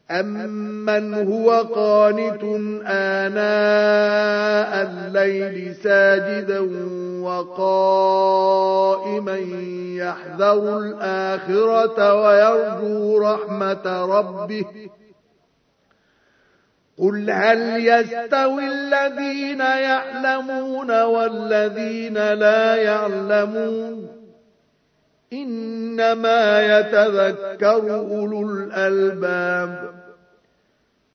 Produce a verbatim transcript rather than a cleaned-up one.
أَمَّنْ هُوَ قَانِتٌ آنَاءَ اللَّيْلِ سَاجِدًا وَقَائِمًا يَحْذَرُ الْآخِرَةَ وَيَرْجُو رَحْمَةَ رَبِّهِ قُلْ هَلْ يَسْتَوِي الَّذِينَ يَعْلَمُونَ وَالَّذِينَ لَا يَعْلَمُونَ إِنَّمَا يَتَذَكَّرُ أُولُو الْأَلْبَابِ